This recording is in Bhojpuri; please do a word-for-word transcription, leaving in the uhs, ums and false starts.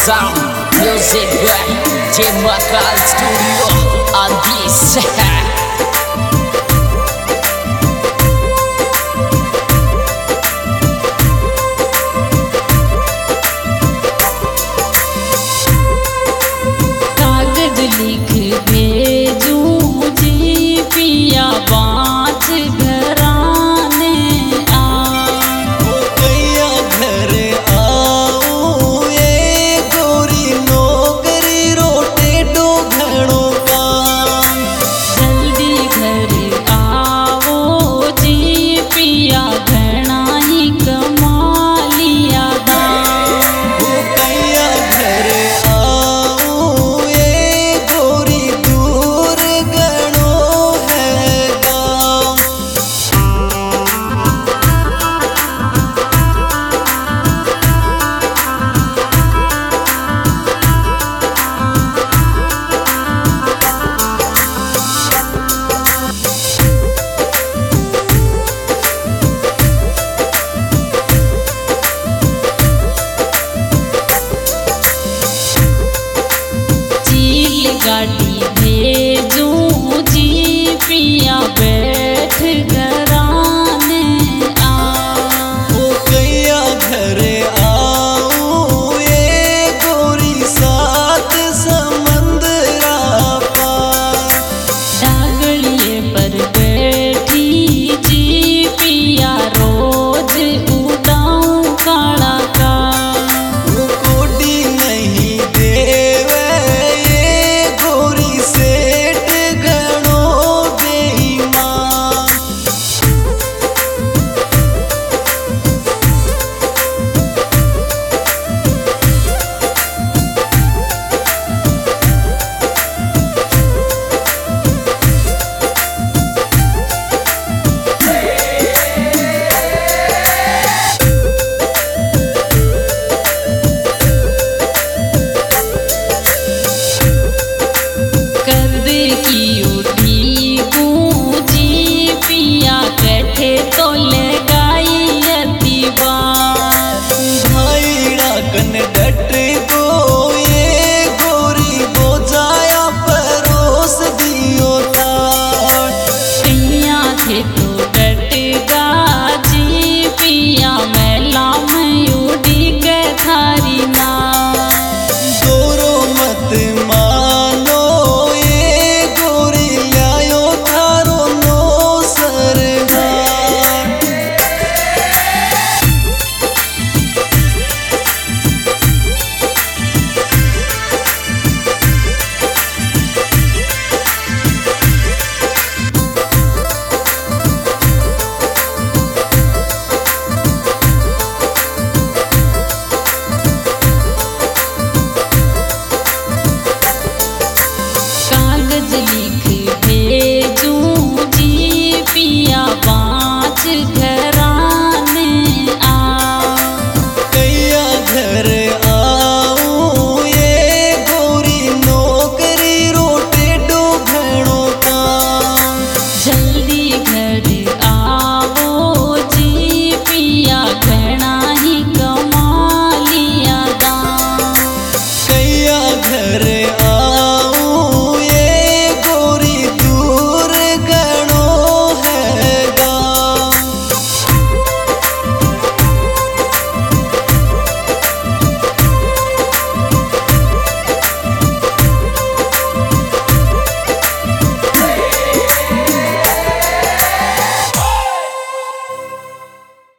Sound music by J Makal Studio on this. कागज लिख भेजूं जी पिया बाँच घराने आ ओ कैया घर आऊं ये गोरी नौकरी रोटे डो घणो काम जल्दी घर आओ जी पिया घणा ही कमालिया दाम ओ कैया घर आऊं ये गोरी दूर घणो है गाम चील गाड़ी भेजूं जी पिया बैठ घराने आ ओ कैया घर आऊं ये गोरी सात समंदरा पार डागलिए पर बैठी जी पिया रोज उड़ाऊं काला का वो कोडी नहीं देवे ये गोरी सेठ घणो बेईमान कर की उठी गूंजी पिया कैठे तो ले गाई अति बार भाईड़ा कन डट गो ये गोरी बोझाया परोस दियो ताट कैया थे तो